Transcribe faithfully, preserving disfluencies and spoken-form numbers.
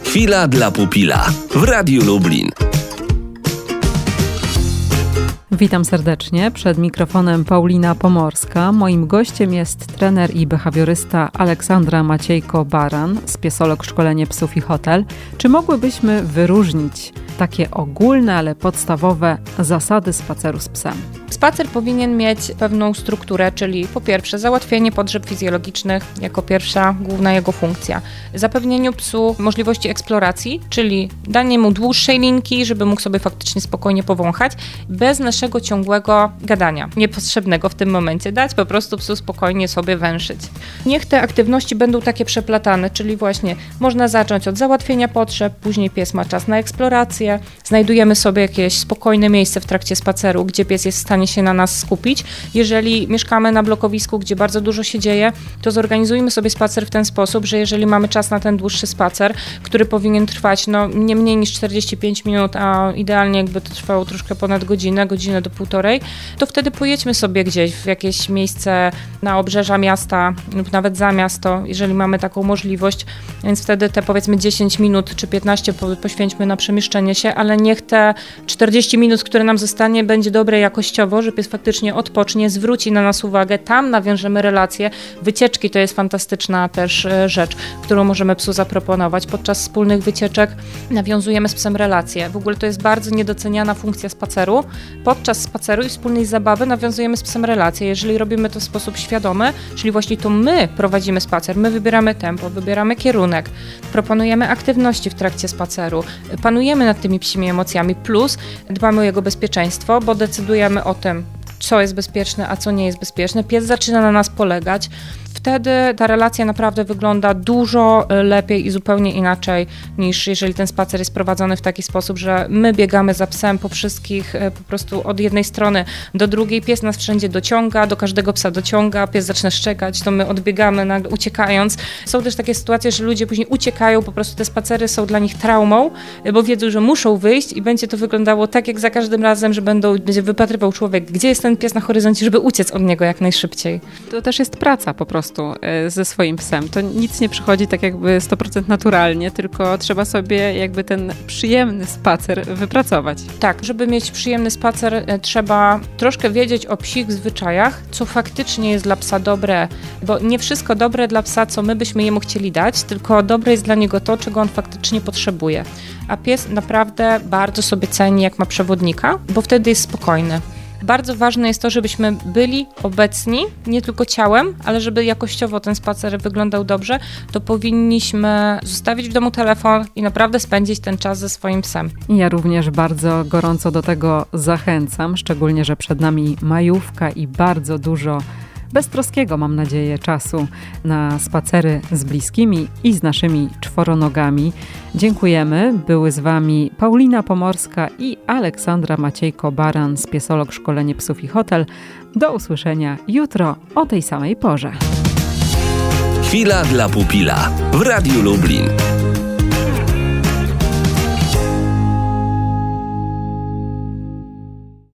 Chwila dla pupila w Radiu Lublin. Witam serdecznie. Przed mikrofonem Paulina Pomorska. Moim gościem jest trener i behawiorysta Aleksandra Maciejko-Baran, spiesolog Szkolenie Psów i Hotel. Czy mogłybyśmy wyróżnić takie ogólne, ale podstawowe zasady spaceru z psem? Spacer powinien mieć pewną strukturę, czyli po pierwsze załatwienie potrzeb fizjologicznych jako pierwsza główna jego funkcja. Zapewnieniu psu możliwości eksploracji, czyli danie mu dłuższej linki, żeby mógł sobie faktycznie spokojnie powąchać, bez naszego ciągłego gadania. Niepotrzebnego w tym momencie dać, po prostu psu spokojnie sobie węszyć. Niech te aktywności będą takie przeplatane, czyli właśnie można zacząć od załatwienia potrzeb, później pies ma czas na eksplorację, znajdujemy sobie jakieś spokojne miejsce w trakcie spaceru, gdzie pies jest w stanie się na nas skupić. Jeżeli mieszkamy na blokowisku, gdzie bardzo dużo się dzieje, to zorganizujmy sobie spacer w ten sposób, że jeżeli mamy czas na ten dłuższy spacer, który powinien trwać no, nie mniej niż czterdzieści pięć minut, a idealnie jakby to trwało troszkę ponad godzinę, godzinę do półtorej, to wtedy pojedźmy sobie gdzieś w jakieś miejsce na obrzeża miasta lub nawet za miasto, jeżeli mamy taką możliwość, więc wtedy te powiedzmy dziesięć minut czy piętnaście poświęćmy na przemieszczenie się, ale niech te czterdzieści minut, które nam zostanie, będzie dobre jakościowo, że pies faktycznie odpocznie, zwróci na nas uwagę, tam nawiążemy relacje. Wycieczki to jest fantastyczna też rzecz, którą możemy psu zaproponować. Podczas wspólnych wycieczek nawiązujemy z psem relacje. W ogóle to jest bardzo niedoceniana funkcja spaceru. Podczas spaceru i wspólnej zabawy nawiązujemy z psem relacje. Jeżeli robimy to w sposób świadomy, czyli właśnie to my prowadzimy spacer, my wybieramy tempo, wybieramy kierunek, proponujemy aktywności w trakcie spaceru, panujemy nad tymi psimi emocjami, plus dbamy o jego bezpieczeństwo, bo decydujemy o tym, co jest bezpieczne, a co nie jest bezpieczne. Pies zaczyna na nas polegać. Wtedy ta relacja naprawdę wygląda dużo lepiej i zupełnie inaczej niż jeżeli ten spacer jest prowadzony w taki sposób, że my biegamy za psem po wszystkich, po prostu od jednej strony do drugiej. Pies nas wszędzie dociąga, do każdego psa dociąga, pies zaczyna szczekać, to my odbiegamy nagle uciekając. Są też takie sytuacje, że ludzie później uciekają, po prostu te spacery są dla nich traumą, bo wiedzą, że muszą wyjść i będzie to wyglądało tak jak za każdym razem, że będą, będzie wypatrywał człowiek, gdzie jest ten pies na horyzoncie, żeby uciec od niego jak najszybciej. To też jest praca po prostu ze swoim psem. To nic nie przychodzi tak jakby sto procent naturalnie, tylko trzeba sobie jakby ten przyjemny spacer wypracować. Tak, żeby mieć przyjemny spacer, trzeba troszkę wiedzieć o psich zwyczajach, co faktycznie jest dla psa dobre, bo nie wszystko dobre dla psa, co my byśmy jemu chcieli dać, tylko dobre jest dla niego to, czego on faktycznie potrzebuje. A pies naprawdę bardzo sobie ceni, jak ma przewodnika, bo wtedy jest spokojny. Bardzo ważne jest to, żebyśmy byli obecni, nie tylko ciałem, ale żeby jakościowo ten spacer wyglądał dobrze, to powinniśmy zostawić w domu telefon i naprawdę spędzić ten czas ze swoim psem. Ja również bardzo gorąco do tego zachęcam, szczególnie, że przed nami majówka i bardzo dużo beztroskiego, mam nadzieję, czasu na spacery z bliskimi i z naszymi czworonogami. Dziękujemy. Były z Wami Paulina Pomorska i Aleksandra Maciejko-Baran, spiesolog Szkolenie Psów i Hotel. Do usłyszenia jutro o tej samej porze. Chwila dla pupila w Radiu Lublin.